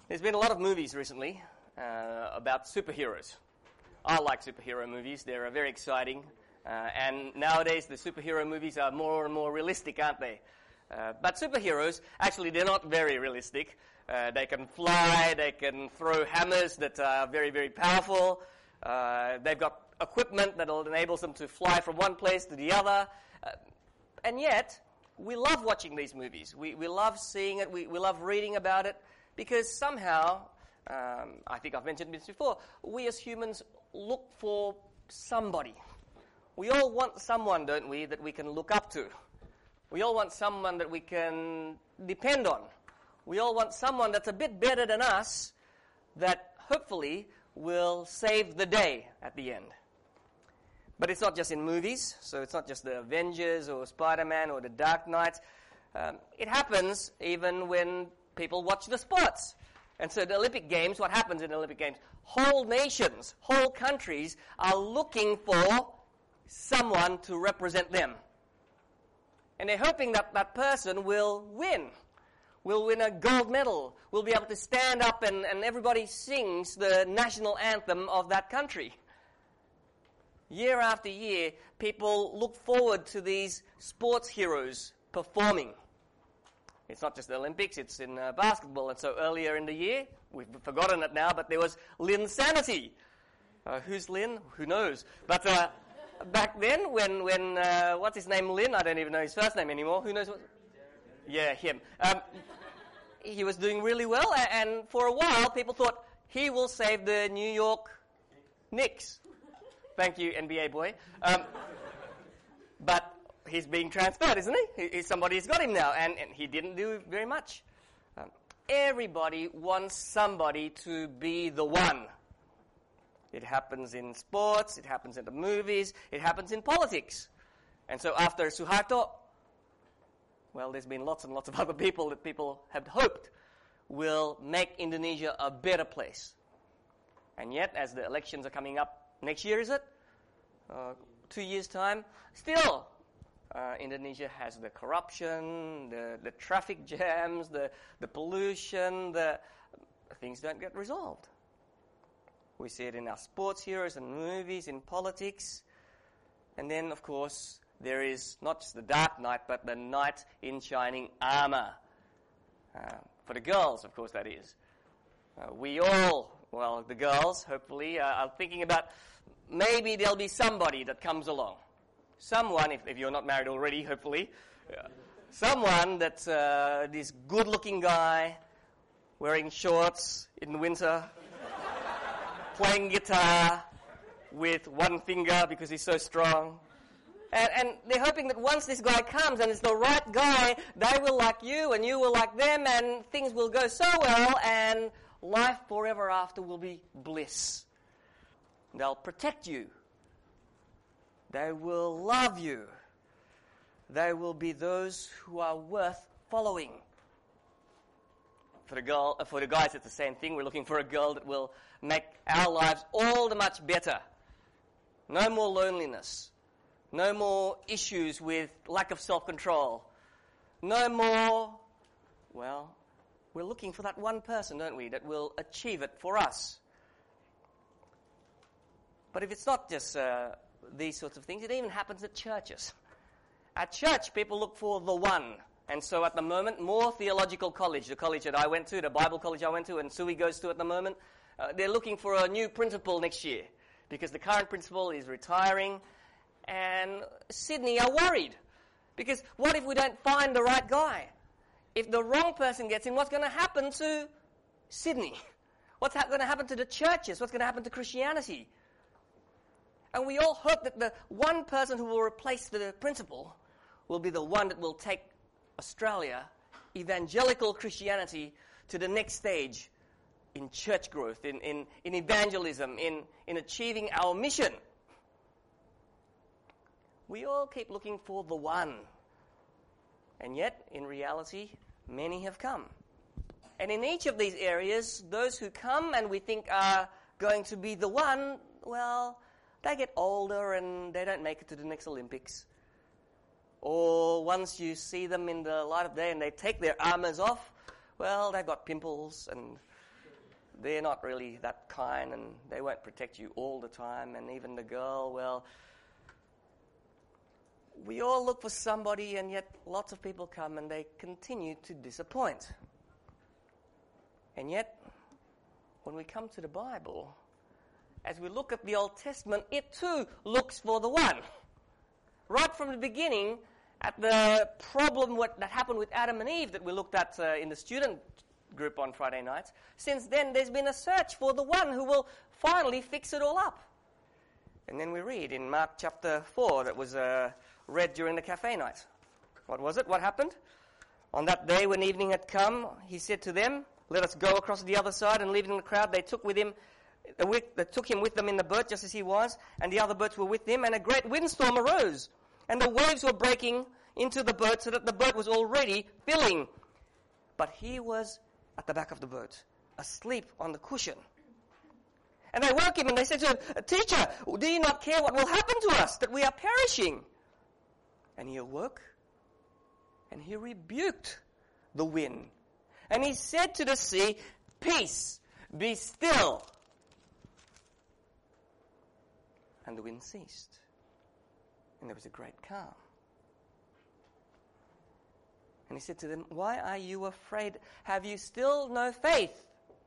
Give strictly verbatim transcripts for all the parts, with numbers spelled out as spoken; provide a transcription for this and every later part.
There's been a lot of movies recently uh, about superheroes. I like superhero movies. They're uh, very exciting. Uh, and nowadays the superhero movies are more and more realistic, aren't they? Uh, but superheroes, actually, they're not very realistic. Uh, they can fly, they can throw hammers that are very, very powerful. Uh, they've got equipment that enables them to fly from one place to the other. Uh, and yet, we love watching these movies. We, we love seeing it. We, we love reading about it. Because somehow, um, I think I've mentioned this before, we as humans look for somebody. We all want someone, don't we, that we can look up to. We all want someone that we can depend on. We all want someone that's a bit better than us that hopefully will save the day at the end. But it's not just in movies, so it's not just the Avengers or Spider-Man or the Dark Knight. Um, it happens even when people watch the sports. And so the Olympic Games, what happens in the Olympic Games? Whole nations, whole countries are looking for someone to represent them. And they're hoping that that person will win, will win a gold medal, will be able to stand up and, and everybody sings the national anthem of that country. Year after year, people look forward to these sports heroes performing. It's not just the Olympics, it's in uh, basketball. And so earlier in the year, we've forgotten it now, but there was Linsanity. Uh, who's Lin? Who knows? But uh, back then, when, when uh, what's his name, Lin? I don't even know his first name anymore. Who knows what? Yeah, him. Um, he was doing really well, and for a while, people thought he will save the New York Knicks. Thank you, N B A boy. Um, but he's being transferred, isn't he? he somebody's got him now, and, and he didn't do very much. Um, everybody wants somebody to be the one. It happens in sports, it happens in the movies, it happens in politics. And so after Suharto, well, there's been lots and lots of other people that people have hoped will make Indonesia a better place. And yet, as the elections are coming up next year, is it? Uh, two years' time, still, Uh, Indonesia has the corruption, the, the traffic jams, the, the pollution, the things don't get resolved. We see it in our sports heroes and movies, in politics. And then, of course, there is not just the Dark Knight, but the knight in shining armor. Uh, for the girls, of course, that is. Uh, we all, well, the girls, hopefully, uh, are thinking about maybe there'll be somebody that comes along. Someone, if, if you're not married already, hopefully, yeah. someone that's uh, this good-looking guy wearing shorts in winter, playing guitar with one finger because he's so strong. And, and they're hoping that once this guy comes and it's the right guy, they will like you and you will like them and things will go so well and life forever after will be bliss. They'll protect you. They will love you. They will be those who are worth following. For the girl, for the guys, it's the same thing. We're looking for a girl that will make our lives all the much better. No more loneliness. No more issues with lack of self-control. No more, well, we're looking for that one person, don't we, that will achieve it for us. But if it's not just uh, these sorts of things, it even happens at churches. At church, people look for the one. And so at the moment, Moore Theological College, the college that I went to, the Bible college I went to, and Sui goes to at the moment, uh, they're looking for a new principal next year because the current principal is retiring. And Sydney are worried because what if we don't find the right guy? If the wrong person gets in, what's going to happen to Sydney? What's ha- going to happen to the churches? What's going to happen to Christianity? And we all hope that the one person who will replace the principal will be the one that will take Australia, evangelical Christianity, to the next stage in church growth, in, in, in evangelism, in, in achieving our mission. We all keep looking for the one. And yet, in reality, many have come. And in each of these areas, those who come and we think are going to be the one, well, they get older and they don't make it to the next Olympics. Or once you see them in the light of day and they take their armors off, well, they've got pimples and they're not really that kind and they won't protect you all the time. And even the girl, well, we all look for somebody, and yet lots of people come and they continue to disappoint. And yet, when we come to the Bible, as we look at the Old Testament, it too looks for the one. Right from the beginning, at the problem what, that happened with Adam and Eve that we looked at uh, in the student group on Friday nights, since then there's been a search for the one who will finally fix it all up. And then we read in Mark chapter four that was uh, read during the cafe night. What was it? What happened? On that day when evening had come, he said to them, "Let us go across the other side." And leaving the crowd, they took with him, they took him with them in the boat just as he was, and the other boats were with him, and a great windstorm arose, and the waves were breaking into the boat so that the boat was already filling. But he was at the back of the boat, asleep on the cushion. And they woke him and they said to him, "Teacher, do you not care what will happen to us, that we are perishing?" And he awoke and he rebuked the wind. And he said to the sea, "Peace, be still." And the wind ceased. And there was a great calm. And he said to them, "Why are you afraid? Have you still no faith?"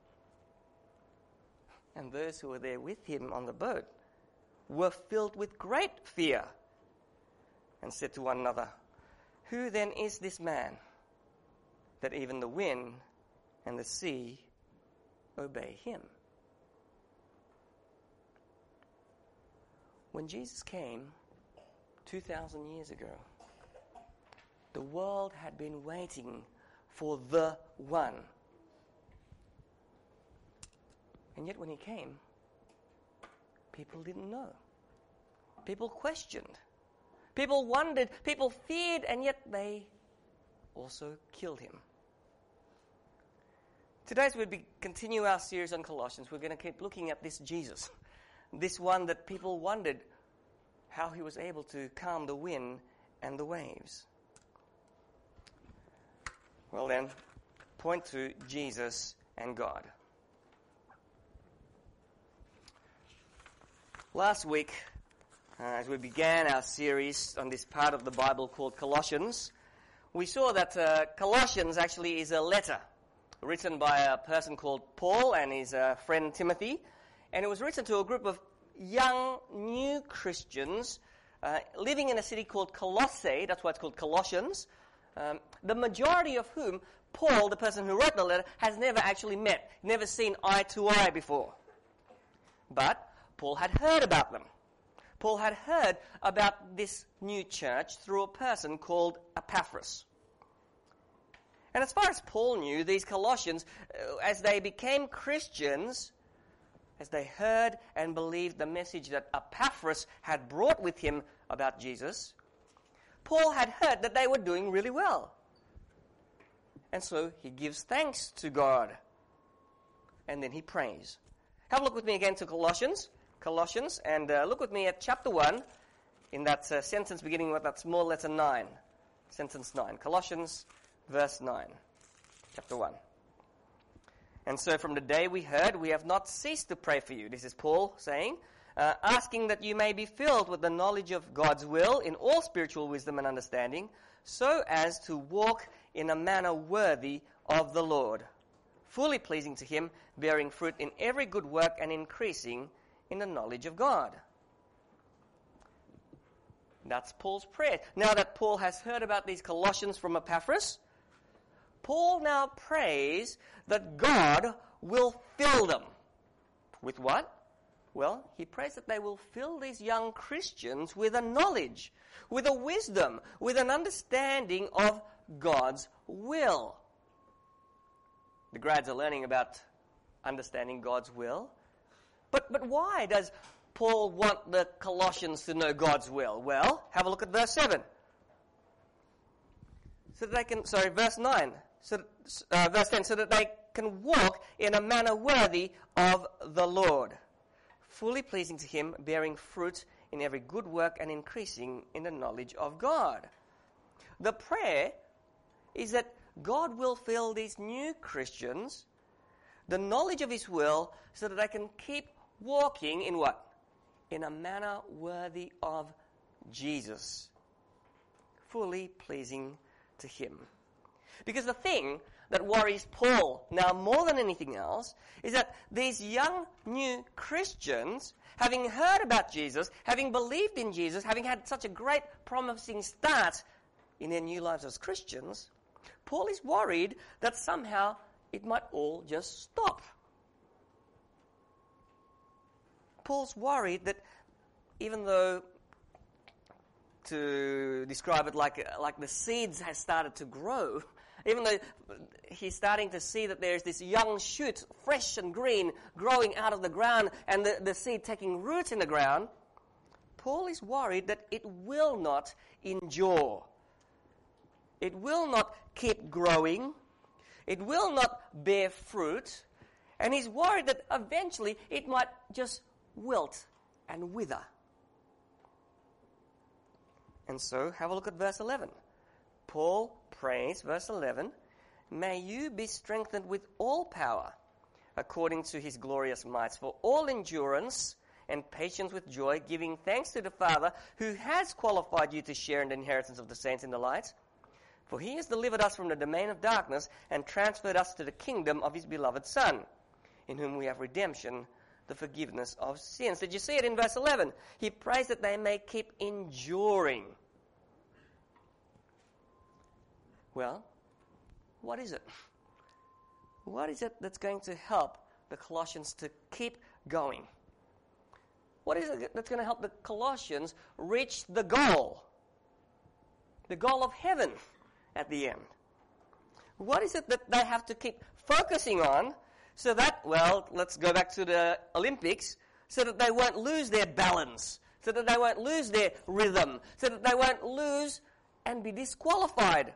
And those who were there with him on the boat were filled with great fear and said to one another, "Who then is this man that even the wind and the sea obey him?" When Jesus came two thousand years ago, the world had been waiting for the one. And yet when he came, people didn't know. People questioned. People wondered. People feared, and yet they also killed him. Today, as we be, continue our series on Colossians, we're going to keep looking at this Jesus, this one that people wondered how he was able to calm the wind and the waves. Well then, point to Jesus and God. Last week, uh, as we began our series on this part of the Bible called Colossians, we saw that uh, Colossians actually is a letter written by a person called Paul and his uh, friend Timothy, and it was written to a group of young, new Christians uh, living in a city called Colossae. That's why it's called Colossians. Um, the majority of whom Paul, the person who wrote the letter, has never actually met, never seen eye to eye before. But Paul had heard about them. Paul had heard about this new church through a person called Epaphras. And as far as Paul knew, these Colossians, uh, as they became Christians, as they heard and believed the message that Epaphras had brought with him about Jesus, Paul had heard that they were doing really well. And so he gives thanks to God. And then he prays. Have a look with me again to Colossians. Colossians, and uh, look with me at chapter one, in that uh, sentence beginning with that small letter nine. Sentence nine. Colossians, verse nine. Chapter one. "And so from the day we heard, we have not ceased to pray for you." This is Paul saying, uh, "asking that you may be filled with the knowledge of God's will in all spiritual wisdom and understanding, so as to walk in a manner worthy of the Lord, fully pleasing to him, bearing fruit in every good work and increasing in the knowledge of God." That's Paul's prayer. Now that Paul has heard about these Colossians from Epaphras, Paul now prays that God will fill them. With what? Well, he prays that they will fill these young Christians with a knowledge, with a wisdom, with an understanding of God's will. The grads are learning about understanding God's will. But but why does Paul want the Colossians to know God's will? Well, have a look at verse seven. So that they can, sorry, verse nine. So, uh, verse ten, so that they can walk in a manner worthy of the Lord, fully pleasing to him, bearing fruit in every good work and increasing in the knowledge of God. The prayer is that God will fill these new Christians. the knowledge of his will, so that they can keep walking in what? In a manner worthy of Jesus, fully pleasing to him. Because the thing that worries Paul now more than anything else is that these young new Christians, having heard about Jesus, having believed in Jesus, having had such a great promising start in their new lives as Christians, Paul is worried that somehow it might all just stop. Paul's worried that even though, to describe it like, like the seeds has started to grow, even though he's starting to see that there's this young shoot, fresh and green, growing out of the ground and the, the seed taking root in the ground, Paul is worried that it will not endure. It will not keep growing. It will not bear fruit. And he's worried that eventually it might just wilt and wither. And so, have a look at verse eleven. Paul prays, verse eleven, "May you be strengthened with all power, according to his glorious might, for all endurance and patience with joy, giving thanks to the Father, who has qualified you to share in the inheritance of the saints in the light. For he has delivered us from the domain of darkness and transferred us to the kingdom of his beloved Son, in whom we have redemption, the forgiveness of sins." Did you see it in verse eleven? He prays that they may keep enduring. Well, what is it? What is it that's going to help the Colossians to keep going? What is it that's going to help the Colossians reach the goal? The goal of heaven at the end. What is it that they have to keep focusing on so that, well, let's go back to the Olympics, so that they won't lose their balance, so that they won't lose their rhythm, so that they won't lose and be disqualified.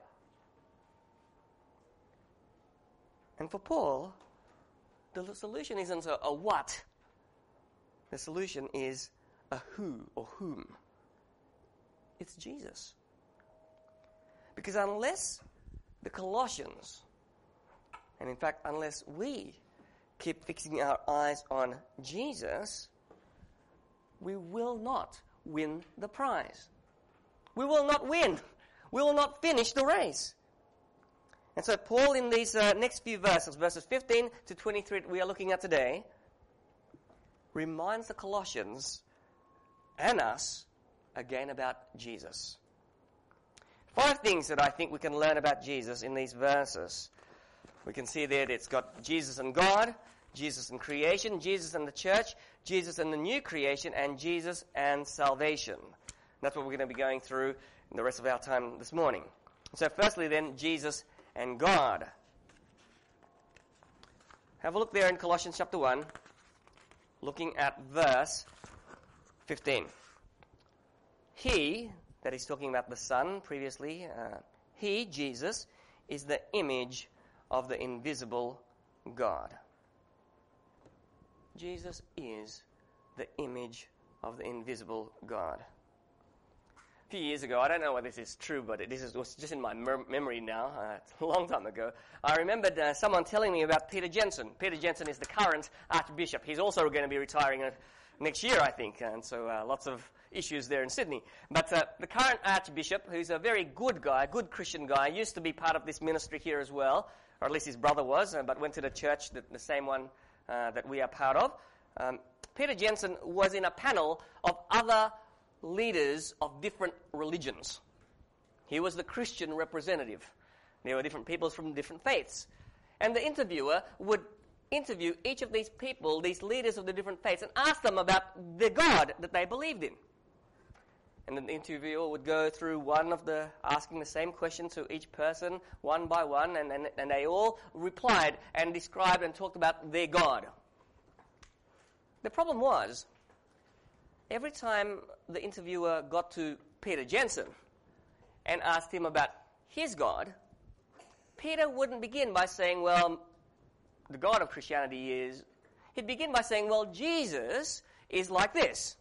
And for Paul, the solution isn't a, a what. The solution is a who or whom. It's Jesus. Because unless the Colossians, and in fact unless we keep fixing our eyes on Jesus, we will not win the prize. We will not win. We will not finish the race. And so Paul, in these uh, next few verses, verses fifteen to twenty-three that we are looking at today, reminds the Colossians and us again about Jesus. Five things that I think we can learn about Jesus in these verses. We can see there that it's got Jesus and God, Jesus and creation, Jesus and the church, Jesus and the new creation, and Jesus and salvation. And that's what we're going to be going through in the rest of our time this morning. So firstly then, Jesus and God. Have a look there in Colossians chapter one, looking at verse fifteen. He, that he's talking about the Son previously, uh, he, Jesus, is the image of the invisible God. Jesus is the image of the invisible God. A few years ago, I don't know whether this is true, but this is, was just in my mer- memory now, uh, it's a long time ago, I remembered uh, someone telling me about Peter Jensen. Peter Jensen is the current Archbishop. He's also going to be retiring uh, next year, I think, and so uh, lots of issues there in Sydney. But uh, the current Archbishop, who's a very good guy, good Christian guy, used to be part of this ministry here as well, or at least his brother was, uh, but went to the church, the, the same one uh, that we are part of. Um, Peter Jensen was in a panel of other leaders of different religions. He was the Christian representative. There were different people from different faiths. And the interviewer would interview each of these people, these leaders of the different faiths, and ask them about the God that they believed in. And then the interviewer would go through one of the, asking the same question to each person, one by one, and, and, and they all replied and described and talked about their God. The problem was, every time the interviewer got to Peter Jensen and asked him about his God, Peter wouldn't begin by saying, well, the God of Christianity is... He'd begin by saying, well, Jesus is like this.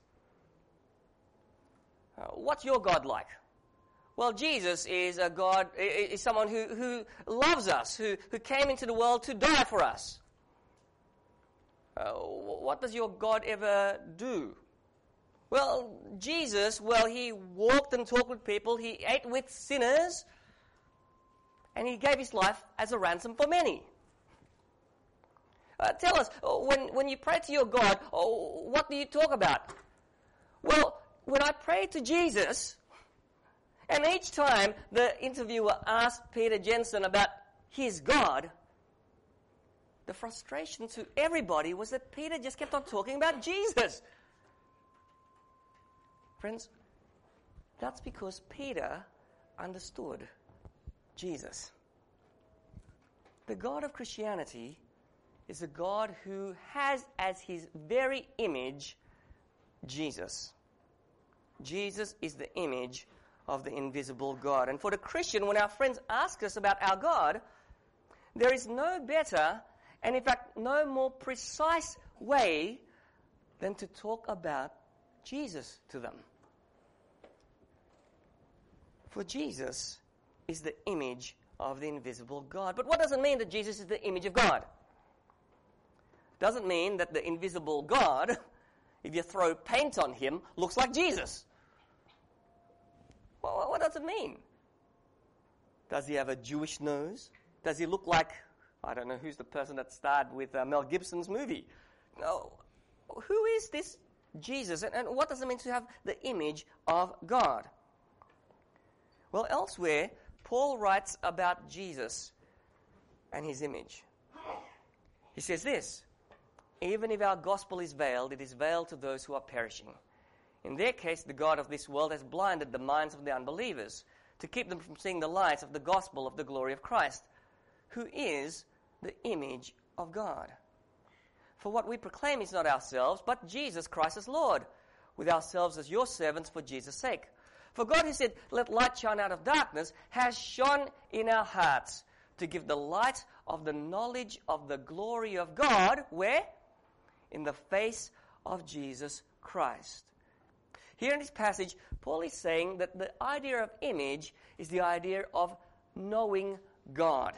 Uh, what's your God like? Well, Jesus is a God, is someone who, who loves us, who, who came into the world to die for us. uh, what does your God ever do? Well, Jesus, well, he walked and talked with people, he ate with sinners, and he gave his life as a ransom for many. Uh, tell us, when, when you pray to your God, oh, what do you talk about? Well, when I pray to Jesus, and each time the interviewer asked Peter Jensen about his God, the frustration to everybody was that Peter just kept on talking about Jesus. Friends, that's because Peter understood Jesus. The God of Christianity is a God who has as his very image Jesus. Jesus is the image of the invisible God. And for the Christian, when our friends ask us about our God, there is no better and, in fact, no more precise way than to talk about Jesus to them. For Jesus is the image of the invisible God. But what does it mean that Jesus is the image of God? Doesn't mean that the invisible God, if you throw paint on him, looks like Jesus. Well, what does it mean? Does he have a Jewish nose? Does he look like, I don't know, who's the person that starred with uh, Mel Gibson's movie? No. Who is this Jesus? And, and what does it mean to have the image of God? Well, elsewhere, Paul writes about Jesus and his image. He says this, even if our gospel is veiled, it is veiled to those who are perishing. In their case, the God of this world has blinded the minds of the unbelievers to keep them from seeing the light of the gospel of the glory of Christ, who is the image of God. For what we proclaim is not ourselves, but Jesus Christ as Lord, with ourselves as your servants for Jesus' sake. For God who said, let light shine out of darkness, has shone in our hearts to give the light of the knowledge of the glory of God, where? In the face of Jesus Christ. Here in this passage, Paul is saying that the idea of image is the idea of knowing God.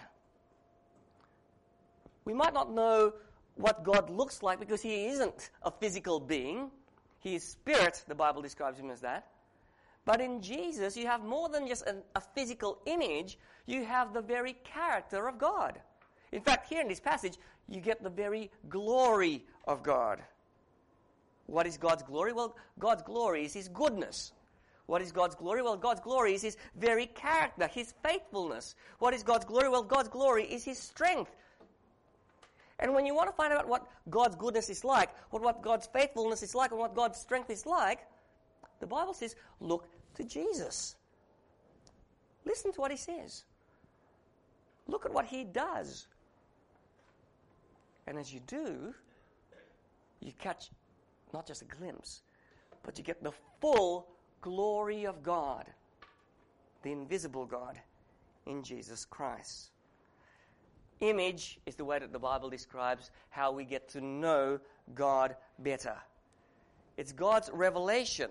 We might not know what God looks like because he isn't a physical being. He is spirit, the Bible describes him as that. But in Jesus, you have more than just an, a physical image. You have the very character of God. In fact, here in this passage, you get the very glory of God. What is God's glory? Well, God's glory is his goodness. What is God's glory? Well, God's glory is his very character, his faithfulness. What is God's glory? Well, God's glory is his strength. And when you want to find out what God's goodness is like, what, what God's faithfulness is like, and what God's strength is like, the Bible says, look to Jesus. Listen to what he says. Look at what he does. And as you do, you catch not just a glimpse, but you get the full glory of God, the invisible God, in Jesus Christ. Image is the way that the Bible describes how we get to know God better. It's God's revelation.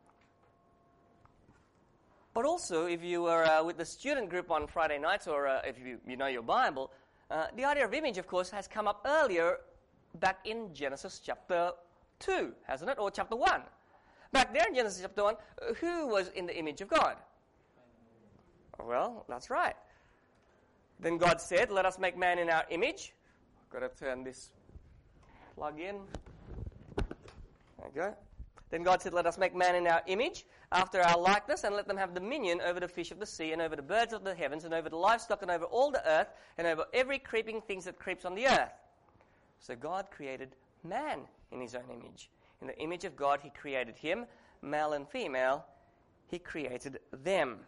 But also, if you were uh, with the student group on Friday nights, or uh, if you, you know your Bible, uh, the idea of image, of course, has come up earlier back in Genesis chapter two, hasn't it? Or chapter one. Back there in Genesis chapter one, uh, who was in the image of God? Well, that's right. Then God said, let us make man in our image. I've got to turn this plug in. There you go. Then God said, let us make man in our image, after our likeness, and let them have dominion over the fish of the sea, and over the birds of the heavens, and over the livestock, and over all the earth, and over every creeping thing that creeps on the earth. So God created man in his own image. In the image of God, he created him, male and female, he created them.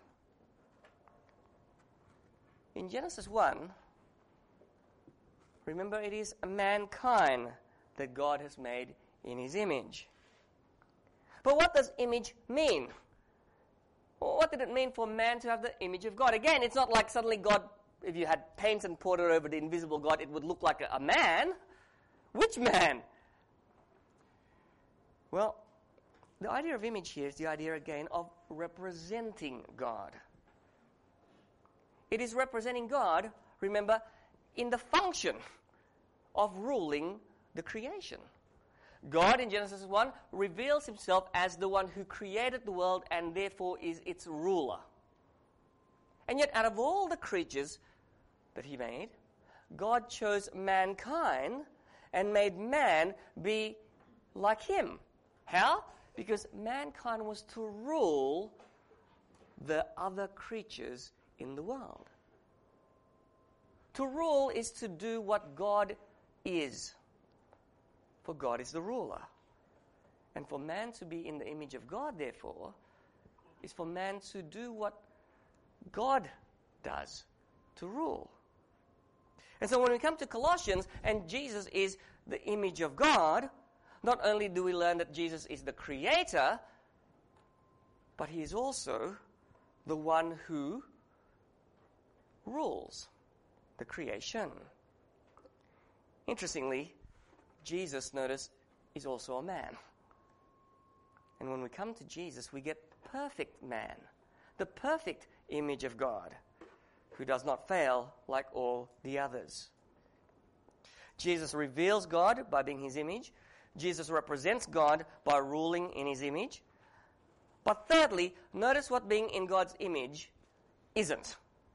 In Genesis one, remember, it is mankind that God has made in his image. But what does image mean? What did it mean for man to have the image of God? Again, it's not like suddenly God, if you had paint and poured it over the invisible God, it would look like a, a man. Which man? Well, the idea of image here is the idea again of representing God. It is representing God, remember, in the function of ruling the creation. God in Genesis one reveals himself as the one who created the world and therefore is its ruler. And yet out of all the creatures that he made, God chose mankind and made man be like him. How? Because mankind was to rule the other creatures in the world. To rule is to do what God is. For God is the ruler. And for man to be in the image of God, therefore, is for man to do what God does, to rule. And so when we come to Colossians, and Jesus is the image of God, not only do we learn that Jesus is the creator, but he is also the one who rules the creation. Interestingly, Jesus, notice, is also a man. And when we come to Jesus, we get perfect man, the perfect image of God, who does not fail like all the others. Jesus reveals God by being his image. Jesus represents God by ruling in his image. But thirdly, notice what being in God's image isn't.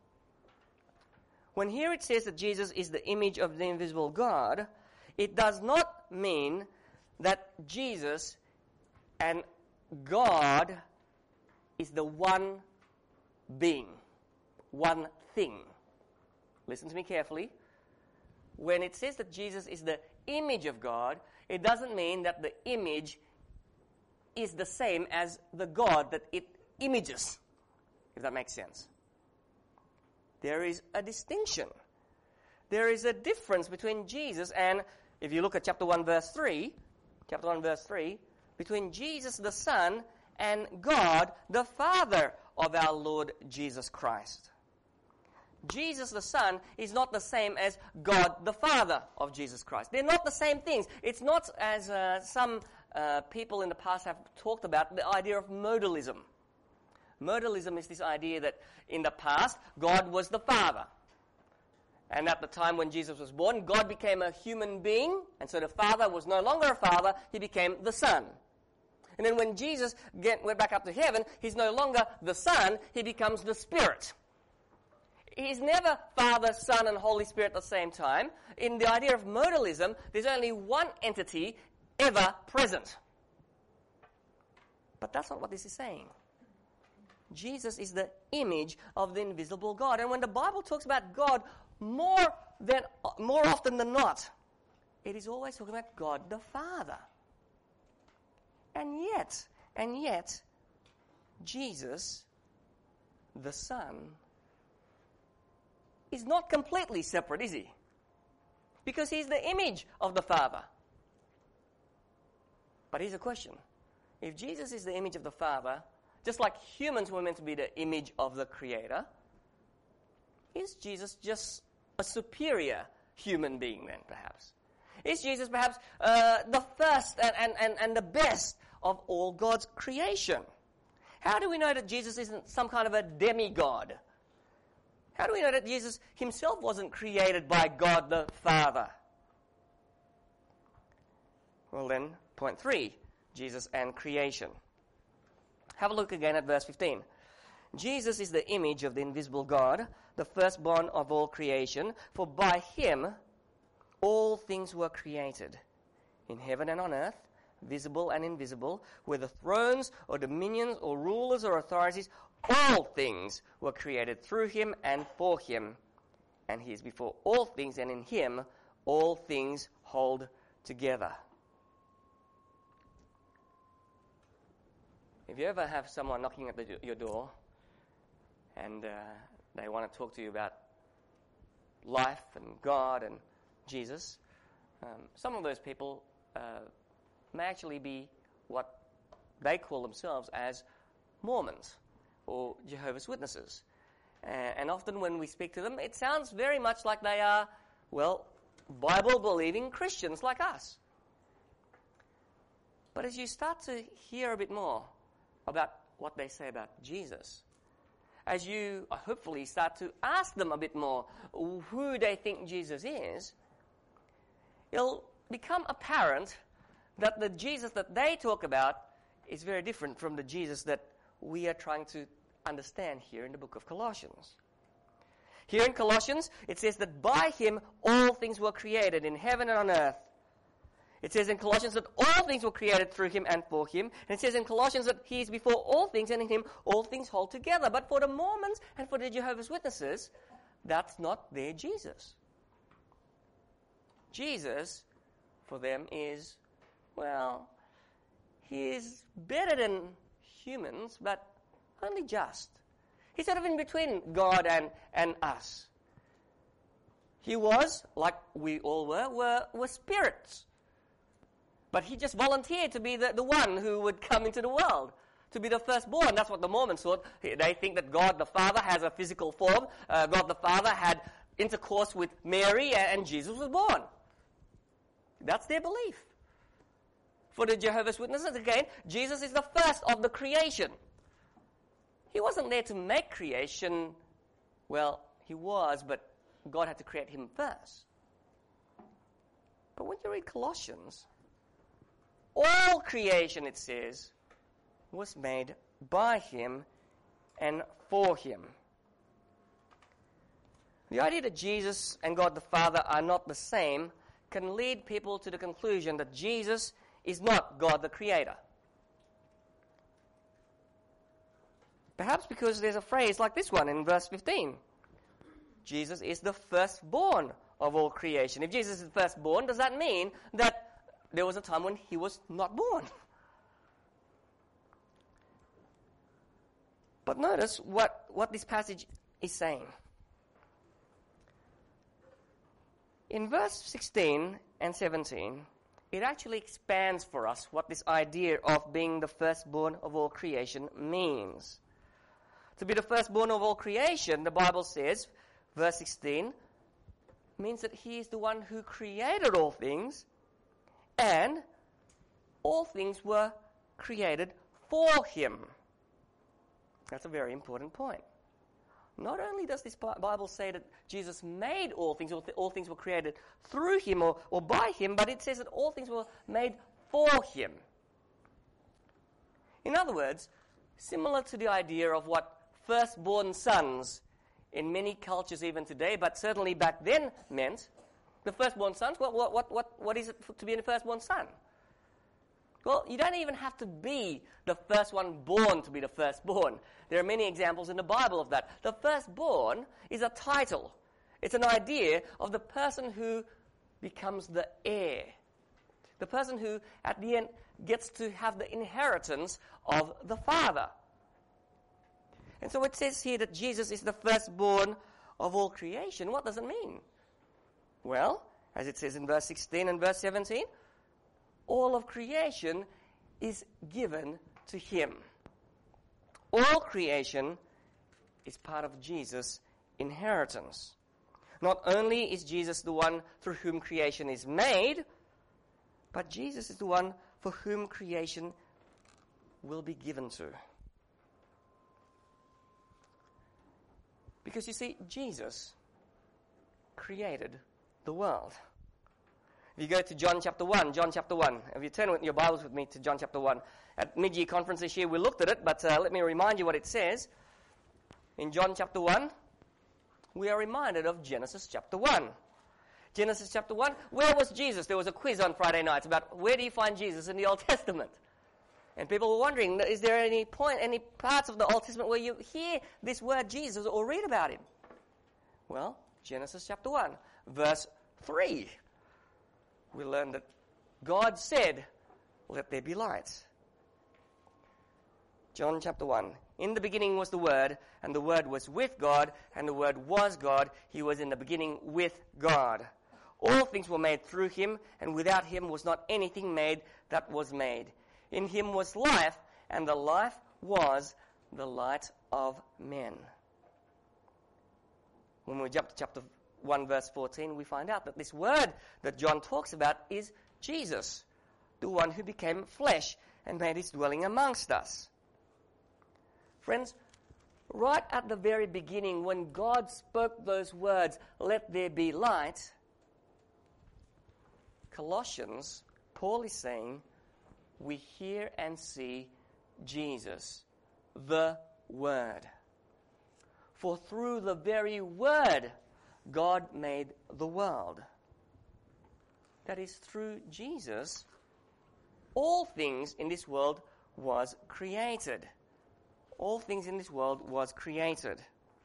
When here it says that Jesus is the image of the invisible God, it does not mean that Jesus and God is the one being, one thing. Listen to me carefully. When it says that Jesus is the image of God, it doesn't mean that the image is the same as the God that it images, if that makes sense. There is a distinction. There is a difference between Jesus and, if you look at chapter one, verse three, chapter one, verse three, between Jesus the Son and God, the Father of our Lord Jesus Christ. Jesus the Son is not the same as God the Father of Jesus Christ. They're not the same things. It's not, as uh, some uh, people in the past have talked about, the idea of modalism. Modalism is this idea that in the past, God was the Father. And at the time when Jesus was born, God became a human being, and so the Father was no longer a Father, he became the Son. And then when Jesus get, went back up to heaven, he's no longer the Son, he becomes the Spirit. He's never Father, Son, and Holy Spirit at the same time. In the idea of modalism, there's only one entity ever present. But that's not what this is saying. Jesus is the image of the invisible God. And when the Bible talks about God, more than more often than not, it is always talking about God the Father. And yet, and yet, Jesus, the Son, is not completely separate, is he? Because he's the image of the Father. But here's a question. If Jesus is the image of the Father, just like humans were meant to be the image of the Creator, is Jesus just a superior human being then, perhaps? Is Jesus perhaps uh, the first and, and, and, and the best of all God's creation? How do we know that Jesus isn't some kind of a demigod? How do we know that Jesus himself wasn't created by God the Father? Well then, point three, Jesus and creation. Have a look again at verse fifteen. Jesus is the image of the invisible God, the firstborn of all creation, for by him all things were created, in heaven and on earth, visible and invisible, whether thrones or dominions or rulers or authorities, all things were created through him and for him. And he is before all things, and in him all things hold together. If you ever have someone knocking at the, your door and uh, they want to talk to you about life and God and Jesus, um, some of those people uh, may actually be what they call themselves as Mormons or Jehovah's Witnesses. Uh, and often when we speak to them, it sounds very much like they are, well, Bible-believing Christians like us. But as you start to hear a bit more about what they say about Jesus, as you hopefully start to ask them a bit more who they think Jesus is, you'll become apparent that the Jesus that they talk about is very different from the Jesus that we are trying to understand here in the book of Colossians. Here in Colossians, it says that by him all things were created in heaven and on earth. It says in Colossians that all things were created through him and for him. And it says in Colossians that he is before all things, and in him all things hold together. But for the Mormons and for the Jehovah's Witnesses, that's not their Jesus. Jesus, for them, is, well, he is better than humans, but only just. He's sort of in between God and, and us. He was, like we all were, were, were spirits. But he just volunteered to be the, the one who would come into the world, to be the firstborn. That's what the Mormons thought. They think that God the Father has a physical form. Uh, God the Father had intercourse with Mary, and, and Jesus was born. That's their belief. For the Jehovah's Witnesses, again, Jesus is the first of the creation. He wasn't there to make creation. Well, he was, but God had to create him first. But when you read Colossians, all creation, it says, was made by him and for him. The idea that Jesus and God the Father are not the same can lead people to the conclusion that Jesus is not God the Creator. Perhaps because there's a phrase like this one in verse fifteen. Jesus is the firstborn of all creation. If Jesus is the firstborn, does that mean that there was a time when he was not born? But notice what, what this passage is saying. In verse sixteen and seventeen, it actually expands for us what this idea of being the firstborn of all creation means. To be the firstborn of all creation, the Bible says, verse sixteen, means that he is the one who created all things, and all things were created for him. That's a very important point. Not only does this Bible say that Jesus made all things, or th- all things were created through him or, or by him, but it says that all things were made for him. In other words, similar to the idea of what firstborn sons in many cultures even today, but certainly back then meant, the firstborn sons, what, what, what, what, what is it to be a firstborn son? Well, you don't even have to be the first one born to be the firstborn. There are many examples in the Bible of that. The firstborn is a title. It's an idea of the person who becomes the heir. The person who, at the end, gets to have the inheritance of the Father. And so it says here that Jesus is the firstborn of all creation. What does it mean? Well, as it says in verse sixteen and verse seventeen, all of creation is given to him. All creation is part of Jesus' inheritance. Not only is Jesus the one through whom creation is made, but Jesus is the one for whom creation will be given to. Because you see, Jesus created the world. If you go to John chapter one, John chapter one, if you turn with your Bibles with me to John chapter one, at mid-year conference this year we looked at it, but uh, let me remind you what it says. In John chapter one, we are reminded of Genesis chapter one. Genesis chapter one, where was Jesus? There was a quiz on Friday nights about where do you find Jesus in the Old Testament? And people were wondering, is there any point, any parts of the Old Testament where you hear this word Jesus or read about him? Well, Genesis chapter one, verse three. We learn that God said, let there be light. John chapter one. In the beginning was the Word, and the Word was with God, and the Word was God. He was in the beginning with God. All things were made through him, and without him was not anything made that was made. In him was life, and the life was the light of men. When we jump to chapter one, verse fourteen, we find out that this word that John talks about is Jesus, the one who became flesh and made his dwelling amongst us. Friends, right at the very beginning, when God spoke those words, let there be light, Colossians, Paul is saying, we hear and see Jesus, the Word. For through the very Word, God made the world. That is, through Jesus, all things in this world was created. All things in this world was created.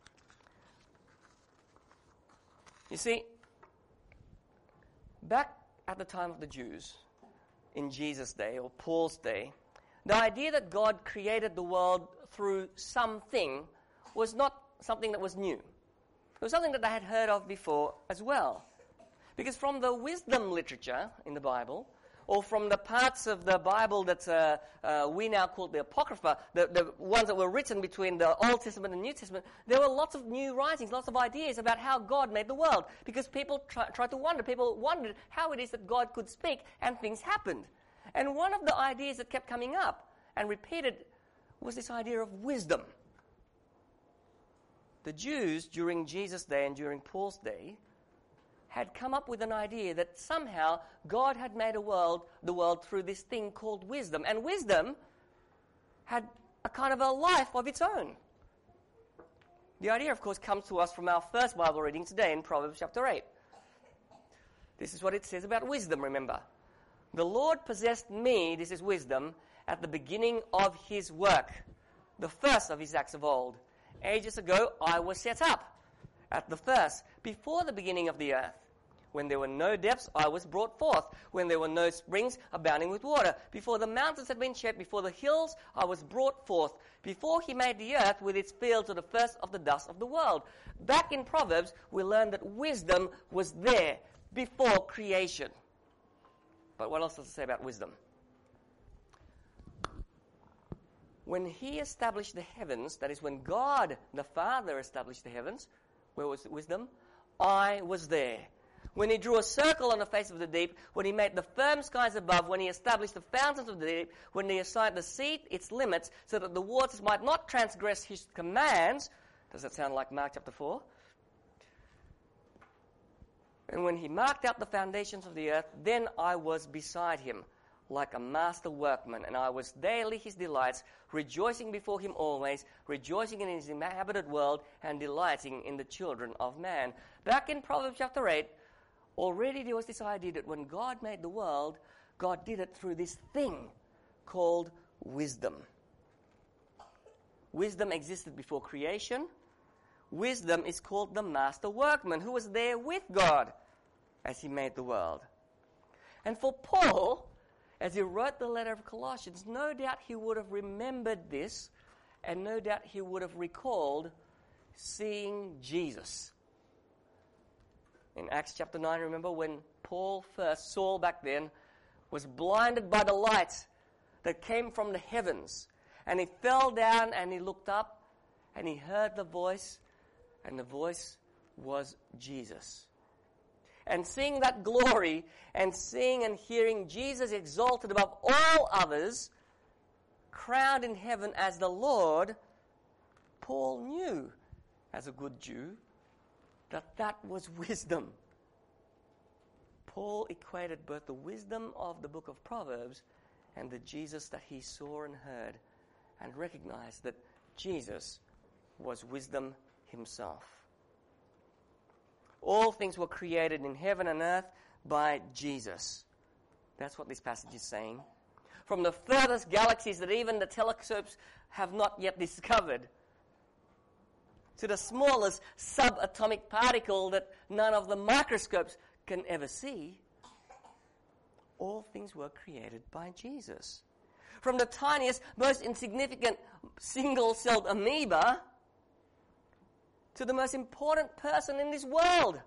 You see, back at the time of the Jews, in Jesus' day or Paul's day, the idea that God created the world through something was not something that was new. It was something that they had heard of before as well. Because from the wisdom literature in the Bible, or from the parts of the Bible that uh, uh, we now call the Apocrypha, the, the ones that were written between the Old Testament and New Testament, there were lots of new writings, lots of ideas about how God made the world. Because people try, tried to wonder, people wondered how it is that God could speak and things happened. And one of the ideas that kept coming up and repeated was this idea of wisdom. The Jews during Jesus' day and during Paul's day had come up with an idea that somehow God had made a world, the world through this thing called wisdom. And wisdom had a kind of a life of its own. The idea, of course, comes to us from our first Bible reading today in Proverbs chapter eight. This is what it says about wisdom, remember. The Lord possessed me, this is wisdom, at the beginning of his work, the first of his acts of old. Ages ago I was set up. At the first, before the beginning of the earth. When there were no depths, I was brought forth. When there were no springs abounding with water. Before the mountains had been shed, before the hills, I was brought forth. Before he made the earth with its fields, or the first of the dust of the world. Back in Proverbs, we learned that wisdom was there before creation. But what else does it say about wisdom? When he established the heavens, that is when God the Father established the heavens, where was wisdom? I was there. When he drew a circle on the face of the deep, when he made the firm skies above, when he established the fountains of the deep, when he assigned the sea its limits, so that the waters might not transgress his commands. Does that sound like Mark chapter four? And when he marked out the foundations of the earth, then I was beside him, like a master workman, and I was daily his delights, rejoicing before him always, rejoicing in his inhabited world, and delighting in the children of man. Back in Proverbs chapter eight, already there was this idea that when God made the world, God did it through this thing called wisdom. Wisdom existed before creation. Wisdom is called the master workman, who was there with God as he made the world. And for Paul, as he wrote the letter of Colossians, no doubt he would have remembered this, and no doubt he would have recalled seeing Jesus. In Acts chapter nine, remember when Paul first, Saul back then, was blinded by the light that came from the heavens. And he fell down and he looked up and he heard the voice, and the voice was Jesus. And seeing that glory and seeing and hearing Jesus exalted above all others, crowned in heaven as the Lord, Paul knew, as a good Jew, that that was wisdom. Paul equated both the wisdom of the book of Proverbs and the Jesus that he saw and heard, and recognized that Jesus was wisdom himself. All things were created in heaven and earth by Jesus. That's what this passage is saying. From the furthest galaxies that even the telescopes have not yet discovered, to the smallest subatomic particle that none of the microscopes can ever see, all things were created by Jesus. From the tiniest, most insignificant single-celled amoeba to the most important person in this world.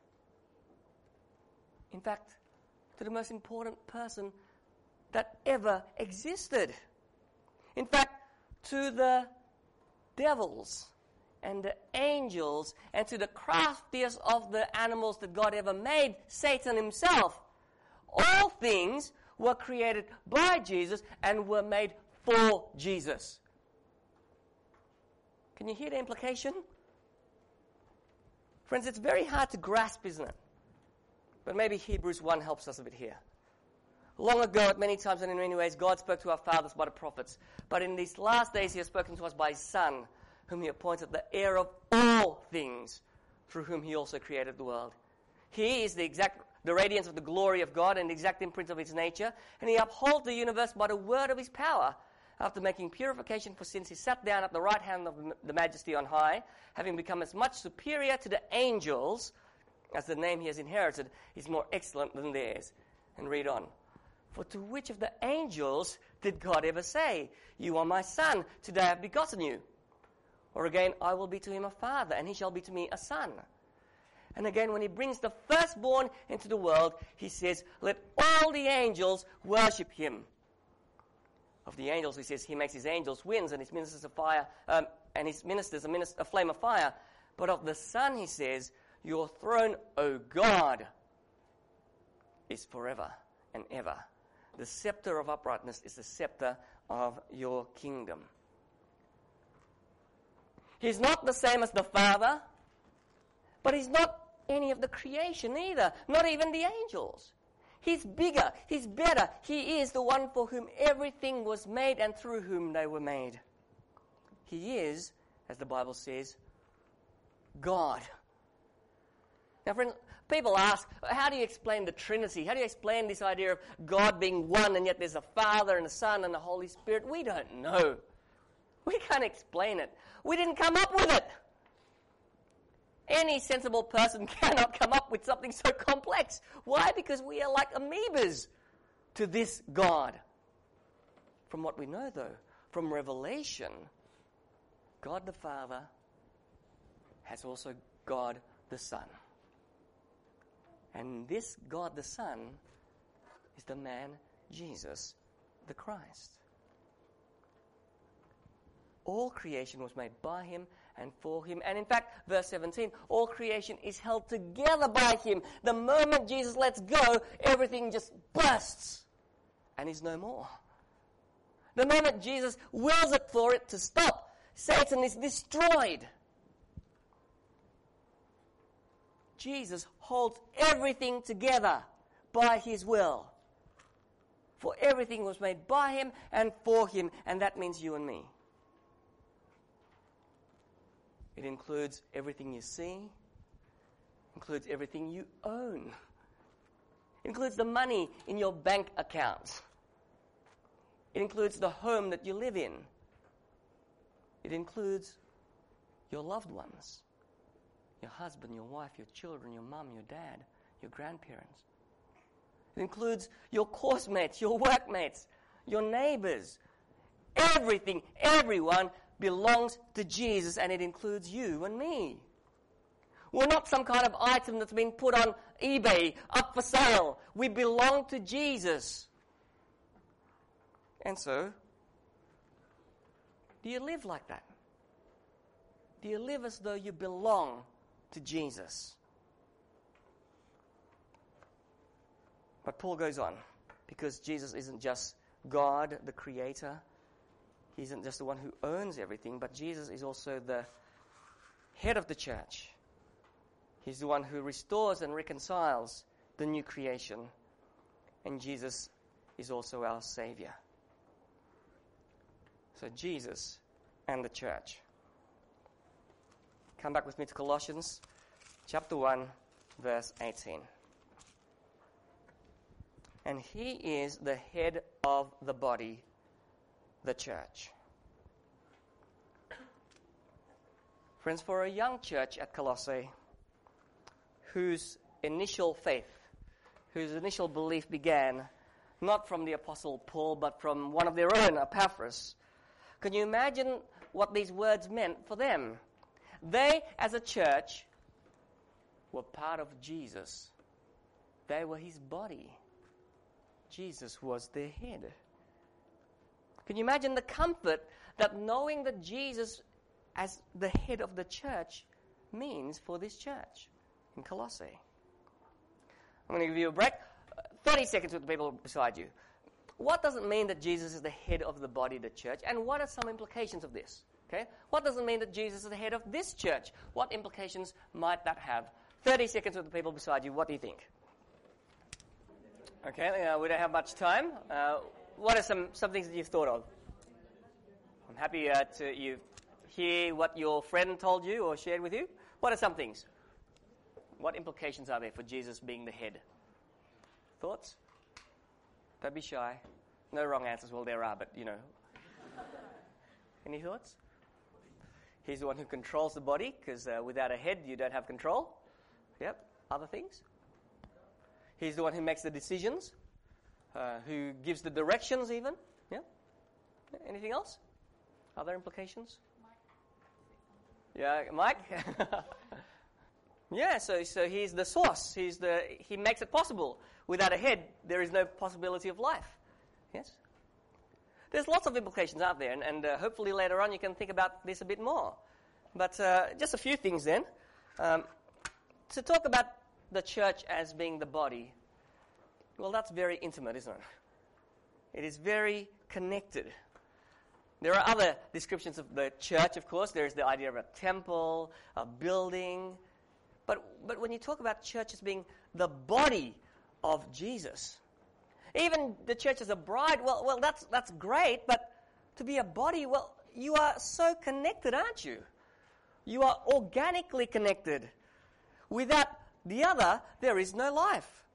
In fact, to the most important person that ever existed. In fact, to the devils and the angels and to the craftiest of the animals that God ever made, Satan himself. All things were created by Jesus and were made for Jesus. Can you hear the implication? Friends, it's very hard to grasp, isn't it? But maybe Hebrews one helps us a bit here. Long ago, at many times and in many ways, God spoke to our fathers by the prophets. But in these last days, he has spoken to us by his Son, whom he appointed the heir of all things, through whom he also created the world. He is the exact, the radiance of the glory of God and the exact imprint of his nature, and he upholds the universe by the word of his power. After making purification for sins, he sat down at the right hand of the Majesty on high, having become as much superior to the angels as the name he has inherited is more excellent than theirs. And read on. For to which of the angels did God ever say, "You are my son, today I have begotten you"? Or again, "I will be to him a father, and he shall be to me a son"? And again, when he brings the firstborn into the world, he says, "Let all the angels worship him." Of the angels, he says, he makes his angels winds and his ministers a fire, um, and his ministers a, minister, a flame of fire. But of the Son, he says, "Your throne, O God, is forever and ever. The scepter of uprightness is the scepter of your kingdom." He's not the same as the Father, but he's not any of the creation either, not even the angels. He's bigger, he's better. He is the one for whom everything was made and through whom they were made. He is, as the Bible says, God. Now, friends, people ask, how do you explain the Trinity? How do you explain this idea of God being one and yet there's a Father and a Son and a Holy Spirit? We don't know. We can't explain it. We didn't come up with it. Any sensible person cannot come up with something so complex. Why? Because we are like amoebas to this God. From what we know, though, from Revelation, God the Father has also God the Son. And this God the Son is the man Jesus the Christ. All creation was made by him and for him. And in fact, verse seventeen, all creation is held together by him. The moment Jesus lets go, everything just bursts and is no more. The moment Jesus wills it for it to stop, Satan is destroyed. Jesus holds everything together by his will. For everything was made by him and for him, and that means you and me. It includes everything you see, includes everything you own. It includes the money in your bank account. It includes the home that you live in. It includes your loved ones, your husband, your wife, your children, your mum, your dad, your grandparents. It includes your course mates, your workmates, your neighbors. Everything, everyone belongs to Jesus, and it includes you and me. We're not some kind of item that's been put on eBay, up for sale. We belong to Jesus. And so, do you live like that? Do you live as though you belong to Jesus? But Paul goes on, because Jesus isn't just God, the Creator. He isn't just the one who owns everything, but Jesus is also the head of the church. He's the one who restores and reconciles the new creation. And Jesus is also our Savior. So Jesus and the church. Come back with me to Colossians chapter one, verse eighteen. And he is the head of the body, the church. Friends, for a young church at Colossae, whose initial faith, whose initial belief began not from the Apostle Paul, but from one of their own, Epaphras, can you imagine what these words meant for them? They, as a church, were part of Jesus. They were his body. Jesus was their head. Can you imagine the comfort that knowing that Jesus as the head of the church means for this church in Colossae? I'm going to give you a break. thirty seconds with the people beside you. What does it mean that Jesus is the head of the body, the church? And what are some implications of this? Okay? What does it mean that Jesus is the head of this church? What implications might that have? thirty seconds with the people beside you. What do you think? Okay, uh, we don't have much time. Uh, what are some, some things that you've thought of? I'm happy uh, to you hear what your friend told you or shared with you. What are some things? What implications are there for Jesus being the head? Thoughts? Don't be shy. No wrong answers. Well, there are, but you know. Any thoughts? He's the one who controls the body, because uh, without a head, you don't have control. Yep. Other things? He's the one who makes the decisions, uh, who gives the directions even. Yeah. Anything else? Other implications? Yeah, Mike? yeah, so so he's the source. He's the he makes it possible. Without a head, there is no possibility of life. Yes? There's lots of implications out there, and, and uh, hopefully later on you can think about this a bit more. But uh, just a few things then. Um, to talk about the church as being the body, well, that's very intimate, isn't it? It is very connected. There are other descriptions of the church, of course. There's the idea of a temple, a building. But but when you talk about church as being the body of Jesus, even the church as a bride, well, well, that's that's great. But to be a body, well, you are so connected, aren't you? You are organically connected. Without the other, there is no life.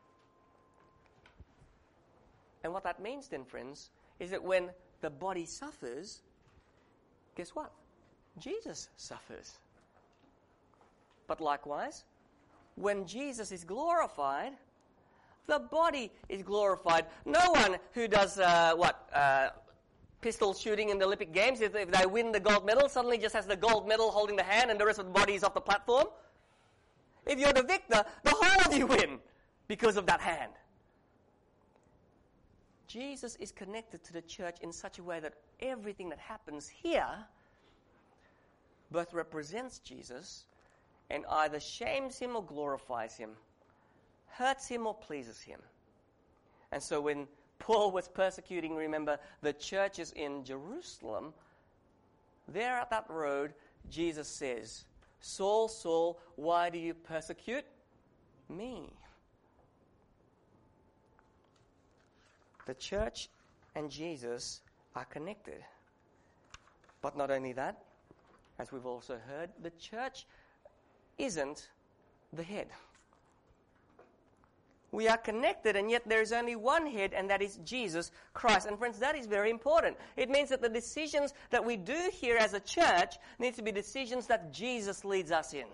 And what that means then, friends, is that when the body suffers, guess what? Jesus suffers. But likewise, when Jesus is glorified, the body is glorified. No one who does, uh, what, uh, pistol shooting in the Olympic Games, if, if they win the gold medal, suddenly just has the gold medal holding the hand and the rest of the body is off the platform. If you're the victor, the whole of you win because of that hand. Jesus is connected to the church in such a way that everything that happens here both represents Jesus and either shames him or glorifies him, hurts him or pleases him. And so when Paul was persecuting, remember, the churches in Jerusalem, there at that road, Jesus says, Saul, Saul, why do you persecute me? The church and Jesus are connected. But not only that, as we've also heard, the church isn't the head. We are connected, and yet there is only one head, and that is Jesus Christ. And friends, that is very important. It means that the decisions that we do here as a church need to be decisions that Jesus leads us in.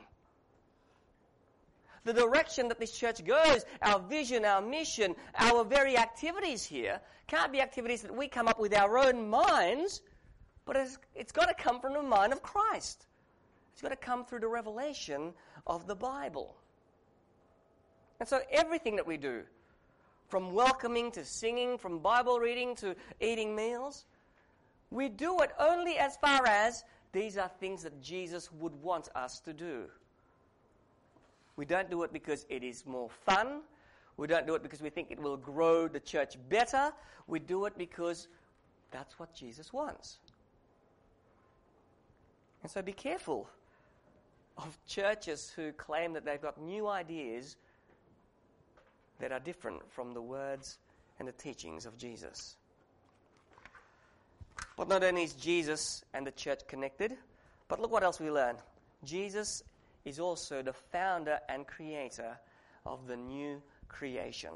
The direction that this church goes, our vision, our mission, our very activities here, can't be activities that we come up with our own minds, but it's, it's got to come from the mind of Christ. It's got to come through the revelation of the Bible. And so everything that we do, from welcoming to singing, from Bible reading to eating meals, we do it only as far as these are things that Jesus would want us to do. We don't do it because it is more fun. We don't do it because we think it will grow the church better. We do it because that's what Jesus wants. And so be careful of churches who claim that they've got new ideas that are different from the words and the teachings of Jesus. But not only is Jesus and the church connected, but look what else we learn. Jesus is also the founder and creator of the new creation.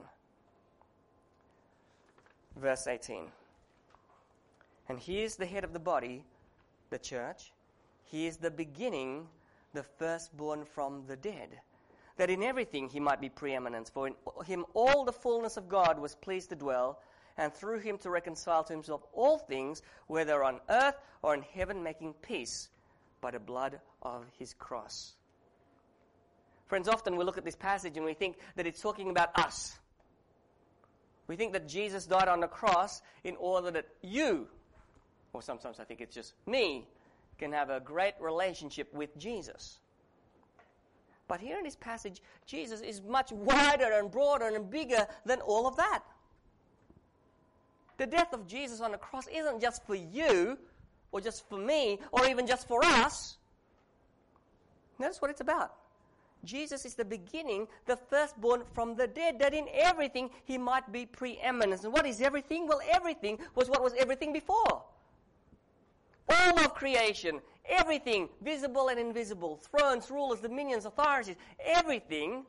Verse eighteen. And he is the head of the body, the church. He is the beginning, the firstborn from the dead, that in everything he might be preeminent. For in him all the fullness of God was pleased to dwell, and through him to reconcile to himself all things, whether on earth or in heaven, making peace by the blood of his cross. Friends, often we look at this passage and we think that it's talking about us. We think that Jesus died on the cross in order that you, or sometimes I think it's just me, can have a great relationship with Jesus. But here in this passage, Jesus is much wider and broader and bigger than all of that. The death of Jesus on the cross isn't just for you, or just for me, or even just for us. That's what it's about. Jesus is the beginning, the firstborn from the dead, that in everything he might be preeminent. And what is everything? Well, everything was what was everything before. All of creation, everything, visible and invisible, thrones, rulers, dominions, authorities, everything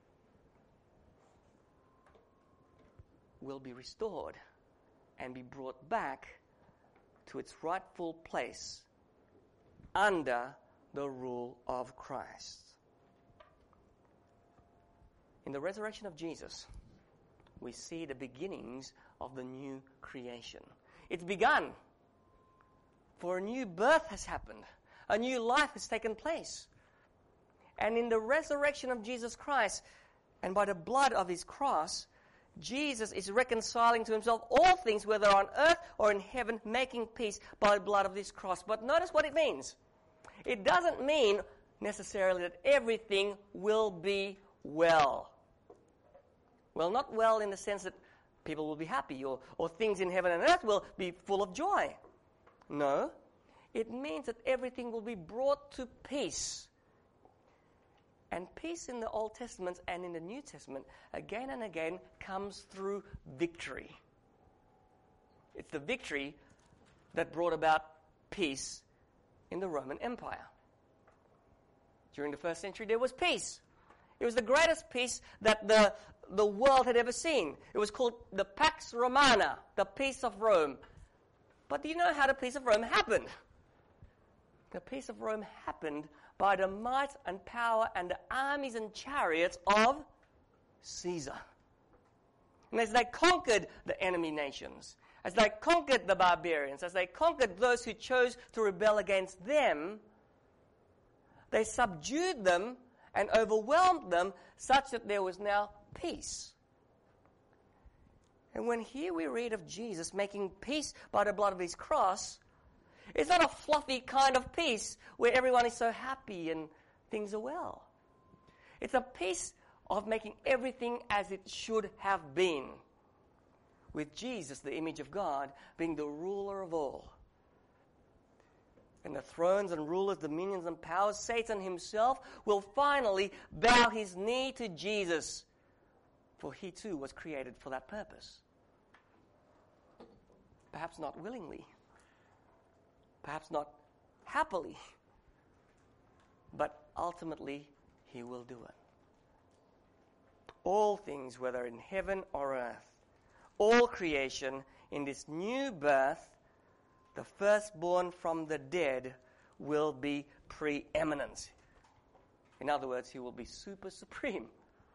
will be restored and be brought back to its rightful place under the rule of Christ. In the resurrection of Jesus, we see the beginnings of the new creation. It's begun. For a new birth has happened. A new life has taken place. And in the resurrection of Jesus Christ, and by the blood of his cross, Jesus is reconciling to himself all things, whether on earth or in heaven, making peace by the blood of this cross. But notice what it means. It doesn't mean necessarily that everything will be well. Well, not well in the sense that people will be happy or, or things in heaven and earth will be full of joy. No, it means that everything will be brought to peace. And peace in the Old Testament and in the New Testament, again and again, comes through victory. It's the victory that brought about peace in the Roman Empire. During the first century, there was peace. It was the greatest peace that the, the world had ever seen. It was called the Pax Romana, the peace of Rome. But do you know how the peace of Rome happened? The peace of Rome happened by the might and power and the armies and chariots of Caesar. And as they conquered the enemy nations, as they conquered the barbarians, as they conquered those who chose to rebel against them, they subdued them and overwhelmed them such that there was now peace. And when here we read of Jesus making peace by the blood of his cross, it's not a fluffy kind of peace where everyone is so happy and things are well. It's a peace of making everything as it should have been, with Jesus, the image of God, being the ruler of all. And the thrones and rulers, dominions and powers, Satan himself will finally bow his knee to Jesus, for he too was created for that purpose. Perhaps not willingly, perhaps not happily, but ultimately he will do it. All things, whether in heaven or earth, all creation in this new birth, the firstborn from the dead will be preeminent. In other words, he will be super supreme.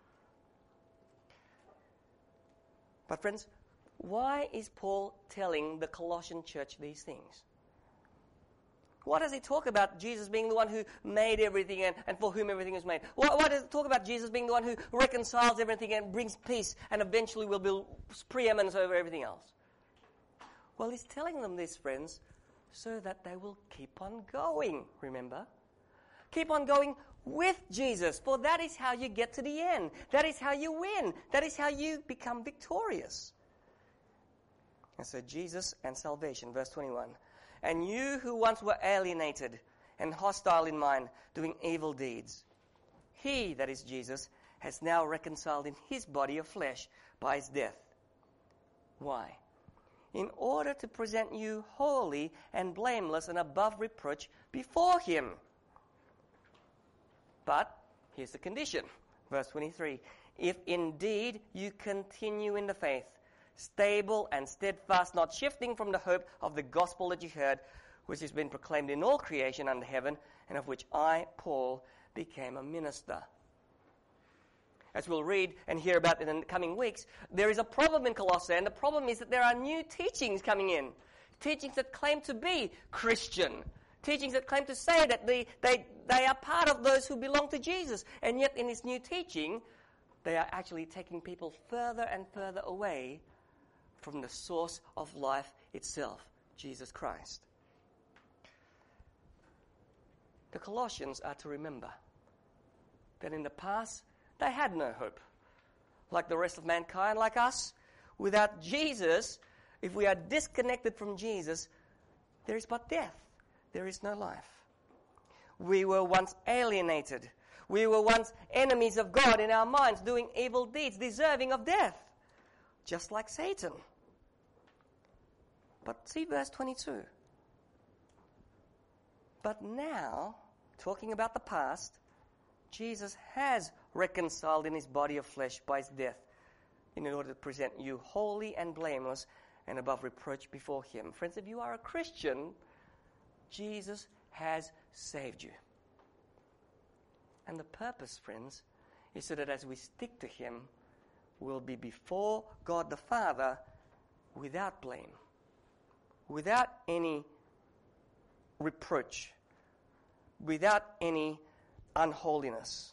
But friends, why is Paul telling the Colossian church these things? Why does he talk about Jesus being the one who made everything and, and for whom everything is made? Why, why does he talk about Jesus being the one who reconciles everything and brings peace and eventually will be preeminence over everything else? Well, he's telling them this, friends, so that they will keep on going, remember? Keep on going with Jesus, for that is how you get to the end. That is how you win. That is how you become victorious. And so Jesus and salvation, verse twenty-one. And you who once were alienated and hostile in mind, doing evil deeds, he, that is Jesus, has now reconciled in his body of flesh by his death. Why? In order to present you holy and blameless and above reproach before him. But here's the condition. Verse twenty-three. If indeed you continue in the faith, stable and steadfast, not shifting from the hope of the gospel that you heard, which has been proclaimed in all creation under heaven, and of which I, Paul, became a minister. As we'll read and hear about in the coming weeks, there is a problem in Colossae, and the problem is that there are new teachings coming in. Teachings that claim to be Christian. Teachings that claim to say that they, they, they are part of those who belong to Jesus. And yet in this new teaching, they are actually taking people further and further away from the source of life itself, Jesus Christ. The Colossians are to remember that in the past, they had no hope. Like the rest of mankind, like us, without Jesus, if we are disconnected from Jesus, there is but death. There is no life. We were once alienated. We were once enemies of God in our minds, doing evil deeds, deserving of death, just like Satan. But see verse twenty-two. But now, talking about the past, Jesus has reconciled in his body of flesh by his death in order to present you holy and blameless and above reproach before him. Friends, if you are a Christian, Jesus has saved you. And the purpose, friends, is so that as we stick to him, we'll be before God the Father without blame, without any reproach, without any unholiness.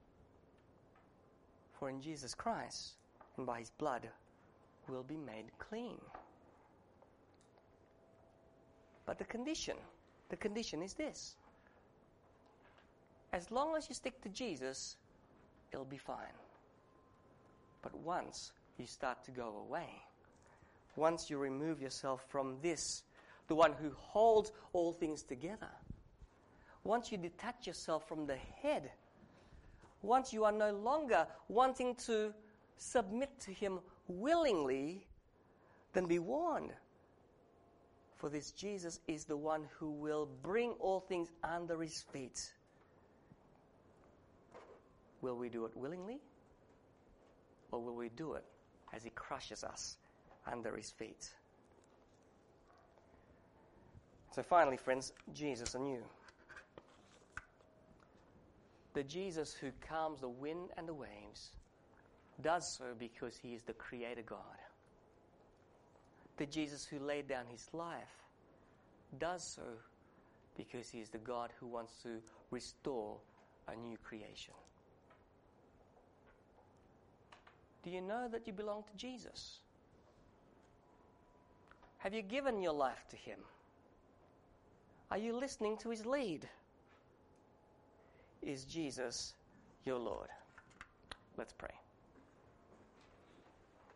For in Jesus Christ and by his blood we'll be made clean. But the condition, the condition is this. As long as you stick to Jesus, it'll be fine. But once you start to go away, once you remove yourself from this, the one who holds all things together, once you detach yourself from the head, once you are no longer wanting to submit to him willingly, then be warned. For this Jesus is the one who will bring all things under his feet. Will we do it willingly? Or will we do it as he crushes us under his feet? So finally, friends, Jesus anew. The Jesus who calms the wind and the waves does so because he is the Creator God. The Jesus who laid down his life does so because he is the God who wants to restore a new creation. Do you know that you belong to Jesus? Have you given your life to him? Are you listening to his lead? Is Jesus your Lord? Let's pray.